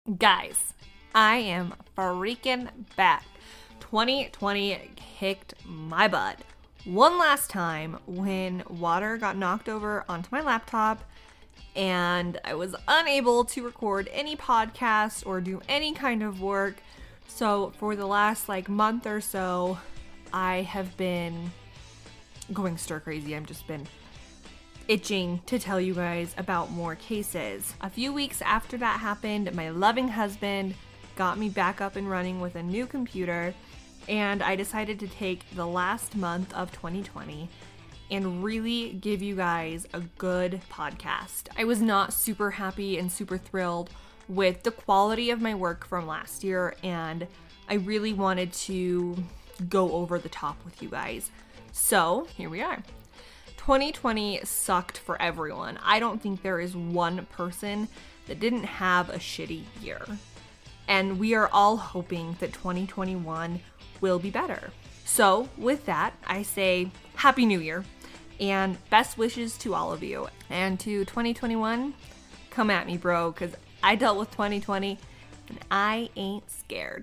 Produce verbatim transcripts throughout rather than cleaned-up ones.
Guys, I am freaking back. twenty twenty kicked my butt one last time when water got knocked over onto my laptop and I was unable to record any podcast or do any kind of work. So for the last like month or so, I have been going stir crazy. I've just been itching to tell you guys about more cases. A few weeks after that happened, my loving husband got me back up and running with a new computer, and I decided to take the last month of twenty twenty and really give you guys a good podcast. I was not super happy and super thrilled with the quality of my work from last year, and I really wanted to go over the top with you guys. So here we are. twenty twenty sucked for everyone. I don't think there is one person that didn't have a shitty year. And we are all hoping that twenty twenty-one will be better. So with that, I say Happy New Year and best wishes to all of you. And to twenty twenty-one, come at me, bro, because I dealt with twenty twenty and I ain't scared.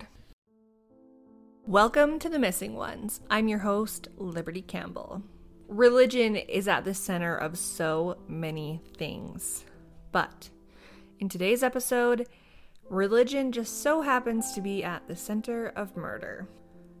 Welcome to The Missing Ones. I'm your host, Liberty Campbell. Religion is at the center of so many things, but in today's episode, religion just so happens to be at the center of murder.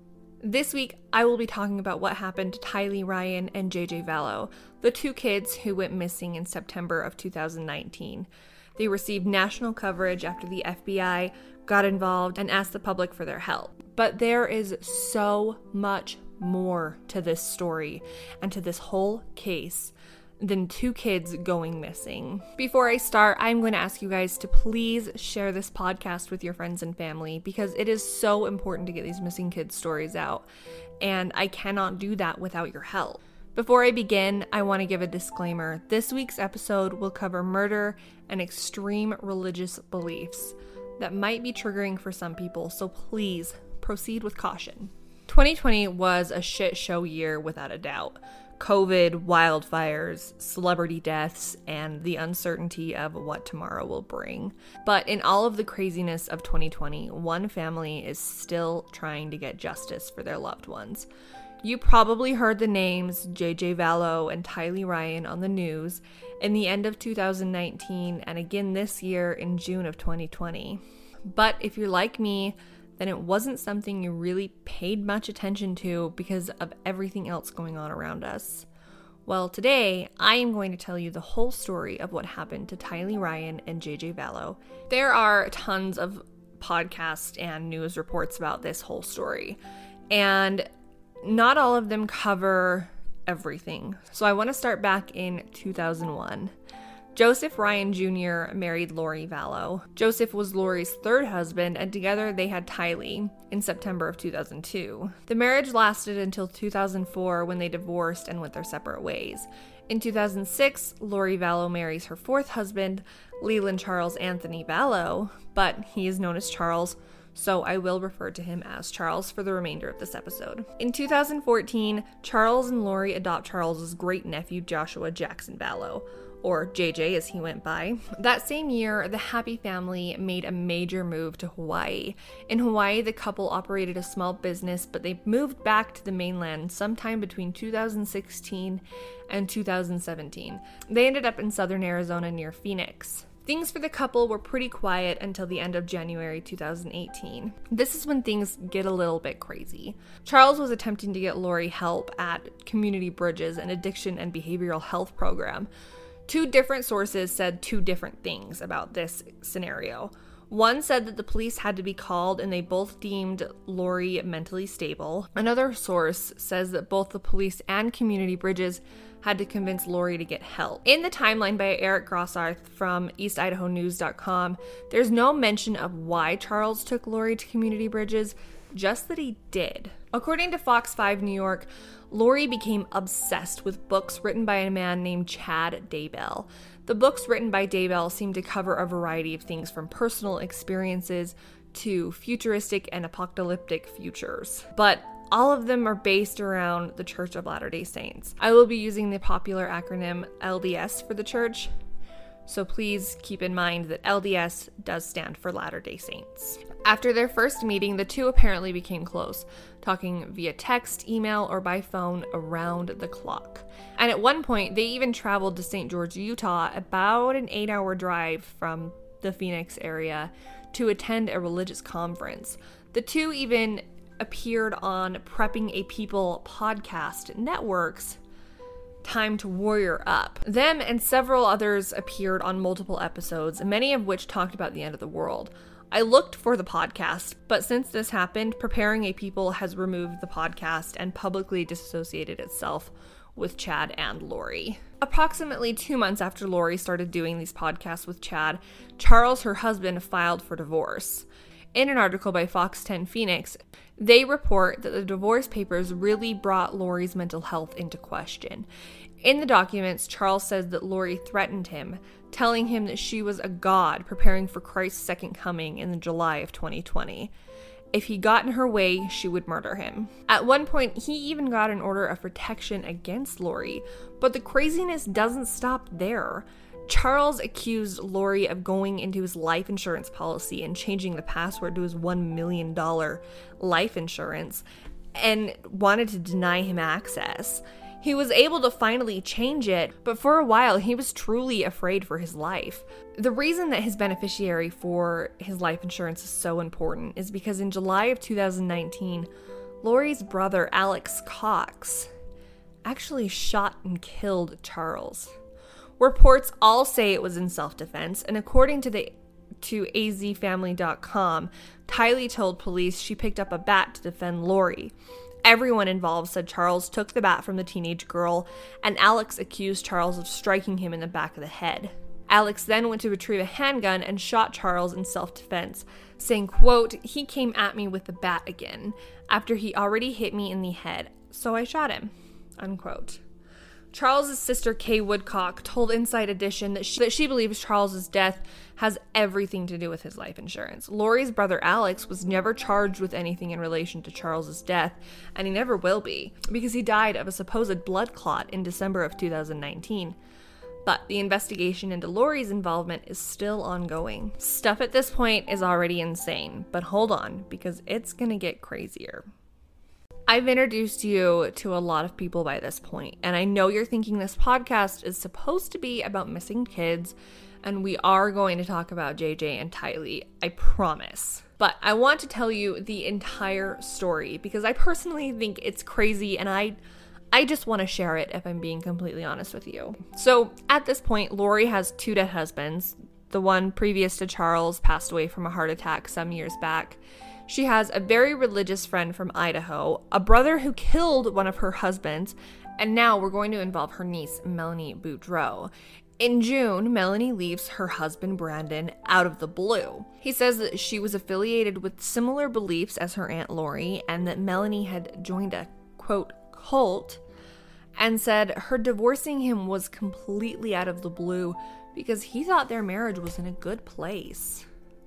This week, I will be talking about what happened to Tylee Ryan and J J Vallow, the two kids who went missing in September of two thousand nineteen. They received national coverage after the F B I got involved and asked the public for their help. But there is so much more to this story and to this whole case than two kids going missing. Before I start, I'm going to ask you guys to please share this podcast with your friends and family because it is so important to get these missing kids stories out, and I cannot do that without your help. Before I begin, I want to give a disclaimer. This week's episode will cover murder and extreme religious beliefs that might be triggering for some people, so please proceed with caution. twenty twenty was a shit show year without a doubt. COVID, wildfires, celebrity deaths, and the uncertainty of what tomorrow will bring. But in all of the craziness of twenty twenty, one family is still trying to get justice for their loved ones. You probably heard the names J J Vallow and Tylee Ryan on the news in the end of two thousand nineteen and again this year in June of twenty twenty. But if you're like me, then it wasn't something you really paid much attention to because of everything else going on around us. Well, today, I am going to tell you the whole story of what happened to Tylee Ryan and J J Vallow. There are tons of podcasts and news reports about this whole story, and not all of them cover everything. So I want to start back in two thousand one. Joseph Ryan Junior married Lori Vallow. Joseph was Lori's third husband, and together they had Tylee in September of two thousand two. The marriage lasted until two thousand four when they divorced and went their separate ways. In two thousand six, Lori Vallow marries her fourth husband, Leland Charles Anthony Vallow, but he is known as Charles, so I will refer to him as Charles for the remainder of this episode. In two thousand fourteen, Charles and Lori adopt Charles's great-nephew Joshua Jackson Vallow, or J J as he went by. That same year, the Happy family made a major move to Hawaii. In Hawaii, the couple operated a small business, but they moved back to the mainland sometime between two thousand sixteen and two thousand seventeen. They ended up in southern Arizona near Phoenix. Things for the couple were pretty quiet until the end of January two thousand eighteen. This is when things get a little bit crazy. Charles was attempting to get Lori help at Community Bridges, an addiction and behavioral health program. Two different sources said two different things about this scenario. One said that the police had to be called and they both deemed Lori mentally stable. Another source says that both the police and Community Bridges had to convince Lori to get help. In the timeline by Eric Grossarth from east idaho news dot com, there's no mention of why Charles took Lori to Community Bridges, just that he did. According to Fox five New York, Lori became obsessed with books written by a man named Chad Daybell. The books written by Daybell seem to cover a variety of things from personal experiences to futuristic and apocalyptic futures. But all of them are based around the Church of Latter-day Saints. I will be using the popular acronym L D S for the church. So please keep in mind that L D S does stand for Latter-day Saints. After their first meeting, the two apparently became close, talking via text, email, or by phone around the clock. And at one point, they even traveled to Saint George, Utah, about an eight-hour drive from the Phoenix area, to attend a religious conference. The two even appeared on Prepping a People podcast network's Time to Warrior Up. Them and several others appeared on multiple episodes, many of which talked about the end of the world. I looked for the podcast, but since this happened, Preparing a People has removed the podcast and publicly disassociated itself with Chad and Lori. Approximately two months after Lori started doing these podcasts with Chad, Charles, her husband, filed for divorce. In an article by Fox ten Phoenix, they report that the divorce papers really brought Lori's mental health into question. In the documents, Charles says that Lori threatened him, telling him that she was a god preparing for Christ's second coming in the July of twenty twenty. If he got in her way, she would murder him. At one point, he even got an order of protection against Lori, but the craziness doesn't stop there. Charles accused Lori of going into his life insurance policy and changing the password to his one million dollars life insurance and wanted to deny him access. He was able to finally change it, but for a while he was truly afraid for his life. The reason that his beneficiary for his life insurance is so important is because in July of two thousand nineteen, Lori's brother Alex Cox actually shot and killed Charles. Reports all say it was in self-defense, and according to the to A Z family dot com, Tylee told police she picked up a bat to defend Lori. Everyone involved said Charles took the bat from the teenage girl, and Alex accused Charles of striking him in the back of the head. Alex then went to retrieve a handgun and shot Charles in self-defense, saying, quote, "He came at me with the bat again, after he already hit me in the head, so I shot him," unquote. Charles's sister Kay Woodcock told Inside Edition that she, that she believes Charles's death has everything to do with his life insurance. Lori's brother Alex was never charged with anything in relation to Charles's death, and he never will be, because he died of a supposed blood clot in December of two thousand nineteen. But the investigation into Lori's involvement is still ongoing. Stuff at this point is already insane, but hold on, because it's gonna get crazier. I've introduced you to a lot of people by this point, and I know you're thinking this podcast is supposed to be about missing kids, and we are going to talk about J J and Tylee, I promise. But I want to tell you the entire story because I personally think it's crazy, and I I just want to share it if I'm being completely honest with you. So at this point, Lori has two dead husbands. The one previous to Charles passed away from a heart attack some years back. She has a very religious friend from Idaho, a brother who killed one of her husbands, and now we're going to involve her niece, Melanie Boudreau. In June, Melanie leaves her husband, Brandon, out of the blue. He says that she was affiliated with similar beliefs as her Aunt Lori, and that Melanie had joined a, quote, cult, and said her divorcing him was completely out of the blue because he thought their marriage was in a good place.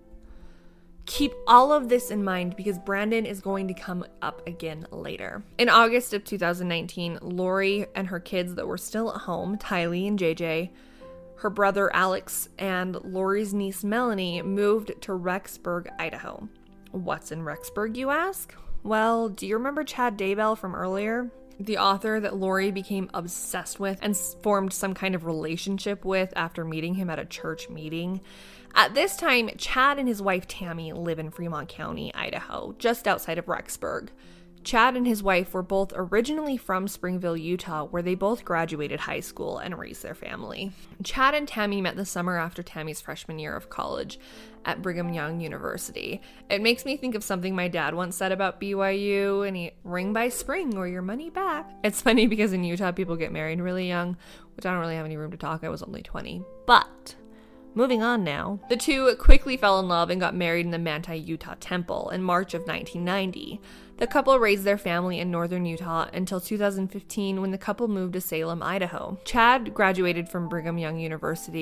Keep all of this in mind because Brandon is going to come up again later. In August of two thousand nineteen, Lori and her kids that were still at home, Tylee and J J, her brother Alex, and Lori's niece Melanie moved to Rexburg, Idaho. What's in Rexburg, you ask? Well, do you remember Chad Daybell from earlier? The author that Lori became obsessed with and formed some kind of relationship with after meeting him at a church meeting. At this time, Chad and his wife Tammy live in Fremont County, Idaho, just outside of Rexburg. Chad and his wife were both originally from Springville, Utah, where they both graduated high school and raised their family. Chad and Tammy met the summer after Tammy's freshman year of college at Brigham Young University. It makes me think of something my dad once said about B Y U, and he, ring by spring or your money back. It's funny because in Utah, people get married really young, which I don't really have any room to talk. I was only twenty. But moving on now. The two quickly fell in love and got married in the Manti, Utah temple in March of nineteen ninety. The couple raised their family in northern Utah until two thousand fifteen when the couple moved to Salem, Idaho. Chad graduated from Brigham Young University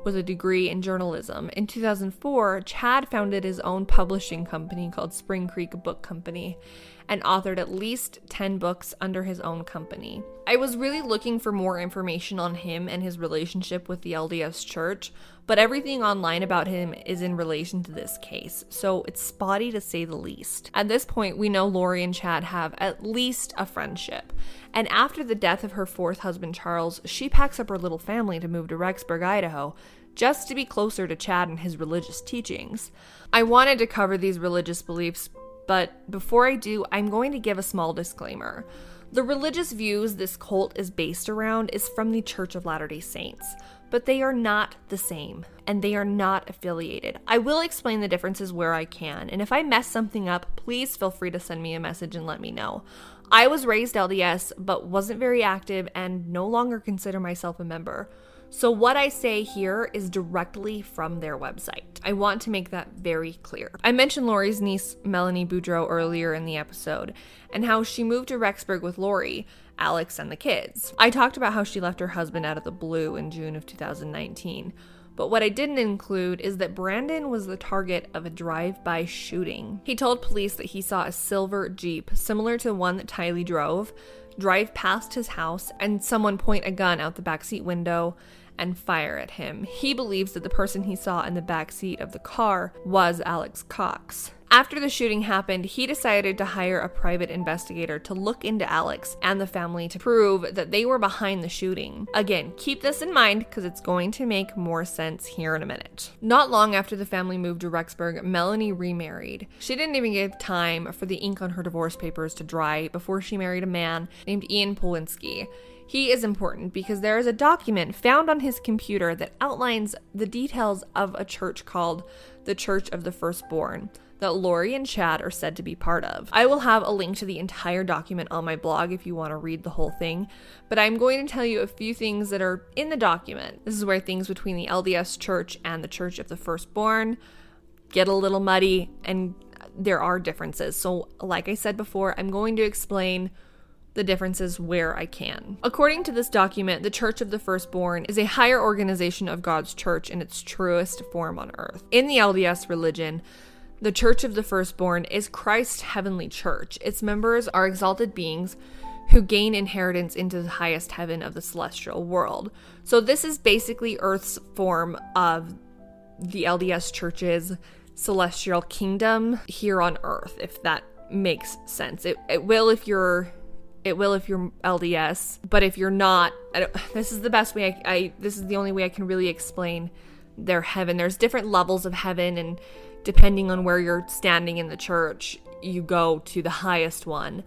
with a degree in journalism. In two thousand four, Chad founded his own publishing company called Spring Creek Book Company and authored at least ten books under his own company. I was really looking for more information on him and his relationship with the L D S Church, but everything online about him is in relation to this case, so it's spotty to say the least. At this point, we know Lori and Chad have at least a friendship, and after the death of her fourth husband, Charles, she packs up her little family to move to Rexburg, Idaho, just to be closer to Chad and his religious teachings. I wanted to cover these religious beliefs, but before I do, I'm going to give a small disclaimer. The religious views this cult is based around is from the Church of Latter-day Saints, but they are not the same, and they are not affiliated. I will explain the differences where I can, and if I mess something up, please feel free to send me a message and let me know. I was raised L D S, but wasn't very active and no longer consider myself a member. So what I say here is directly from their website. I want to make that very clear. I mentioned Lori's niece, Melanie Boudreau, earlier in the episode, and how she moved to Rexburg with Lori, Alex, and the kids. I talked about how she left her husband out of the blue in June of two thousand nineteen. But what I didn't include is that Brandon was the target of a drive-by shooting. He told police that he saw a silver Jeep, similar to the one that Tylee drove, drive past his house and someone point a gun out the backseat window and fire at him. He believes that the person he saw in the backseat of the car was Alex Cox. After the shooting happened, he decided to hire a private investigator to look into Alex and the family to prove that they were behind the shooting. Again, keep this in mind because it's going to make more sense here in a minute. Not long after the family moved to Rexburg, Melanie remarried. She didn't even give time for the ink on her divorce papers to dry before she married a man named Ian Polwinski. He is important because there is a document found on his computer that outlines the details of a church called the Church of the Firstborn that Lori and Chad are said to be part of. I will have a link to the entire document on my blog if you want to read the whole thing, but I'm going to tell you a few things that are in the document. This is where things between the L D S Church and the Church of the Firstborn get a little muddy, and there are differences. So like I said before, I'm going to explain the differences where I can. According to this document, the Church of the Firstborn is a higher organization of God's church in its truest form on earth. In the L D S religion, the Church of the Firstborn is Christ's heavenly church. Its members are exalted beings who gain inheritance into the highest heaven of the celestial world. So this is basically Earth's form of the L D S church's celestial kingdom here on earth, if that makes sense. It, it will if you're It will if you're L D S, but if you're not, I don't, this is the best way I, I, this is the only way I can really explain their heaven. There's different levels of heaven, and depending on where you're standing in the church, you go to the highest one.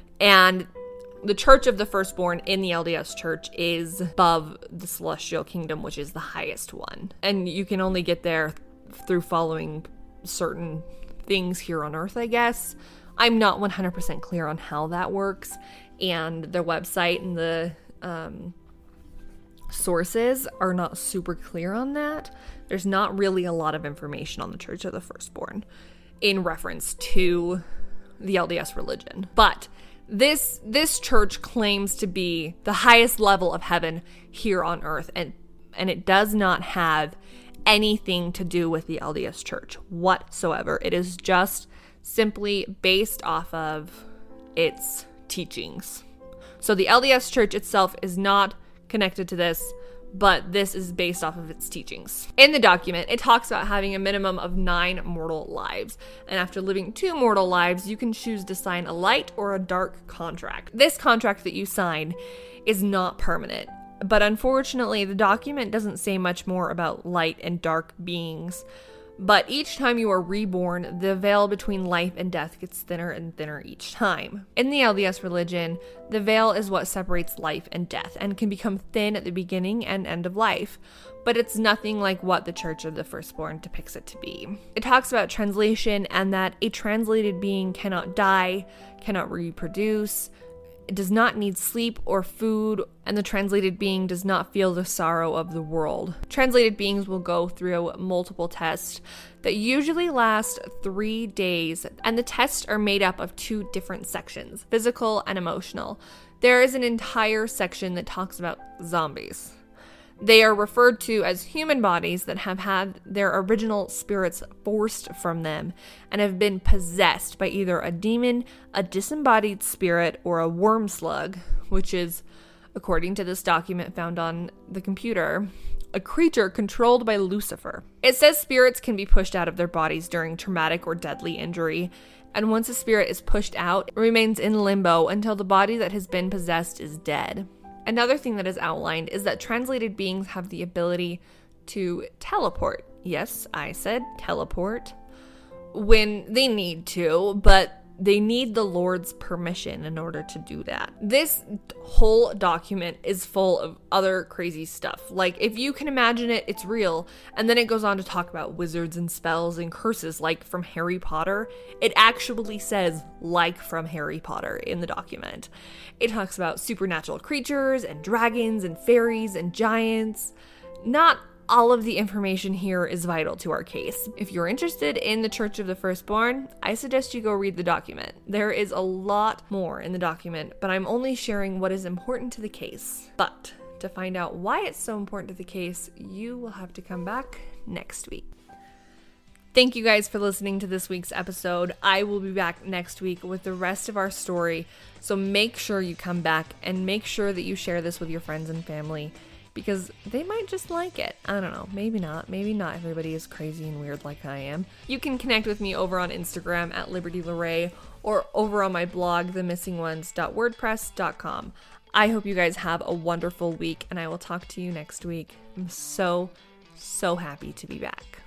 And the Church of the Firstborn in the L D S church is above the celestial kingdom, which is the highest one. And you can only get there through following certain things here on earth, I guess. I'm not one hundred percent clear on how that works, and their website and the um, sources are not super clear on that. There's not really a lot of information on the Church of the Firstborn in reference to the L D S religion. But this this church claims to be the highest level of heaven here on earth, and and it does not have anything to do with the L D S church whatsoever. It is just simply based off of its teachings. So the L D S church itself is not connected to this, but this is based off of its teachings. In the document, it talks about having a minimum of nine mortal lives, and after living two mortal lives, you can choose to sign a light or a dark contract. This contract that you sign is not permanent, but unfortunately, the document doesn't say much more about light and dark beings. But each time you are reborn, the veil between life and death gets thinner and thinner each time. In the L D S religion, the veil is what separates life and death and can become thin at the beginning and end of life, but it's nothing like what the Church of the Firstborn depicts it to be. It talks about translation and that a translated being cannot die, cannot reproduce, it does not need sleep or food, and the translated being does not feel the sorrow of the world. Translated beings will go through multiple tests that usually last three days, and the tests are made up of two different sections, physical and emotional. There is an entire section that talks about zombies. They are referred to as human bodies that have had their original spirits forced from them and have been possessed by either a demon, a disembodied spirit, or a worm slug, which is, according to this document found on the computer, a creature controlled by Lucifer. It says spirits can be pushed out of their bodies during traumatic or deadly injury, and once a spirit is pushed out, it remains in limbo until the body that has been possessed is dead. Another thing that is outlined is that translated beings have the ability to teleport. Yes, I said teleport. When they need to, but they need the Lord's permission in order to do that. This whole document is full of other crazy stuff. Like, if you can imagine it, it's real. And then it goes on to talk about wizards and spells and curses, like from Harry Potter. It actually says, like from Harry Potter in the document. It talks about supernatural creatures and dragons and fairies and giants. Not all of the information here is vital to our case. If you're interested in the Church of the Firstborn, I suggest you go read the document. There is a lot more in the document, but I'm only sharing what is important to the case. But to find out why it's so important to the case, you will have to come back next week. Thank you guys for listening to this week's episode. I will be back next week with the rest of our story, so make sure you come back and make sure that you share this with your friends and family, because they might just like it. I don't know. Maybe not. Maybe not everybody is crazy and weird like I am. You can connect with me over on Instagram at Liberty Larae or over on my blog, the missing ones dot wordpress dot com. I hope you guys have a wonderful week, and I will talk to you next week. I'm so, so happy to be back.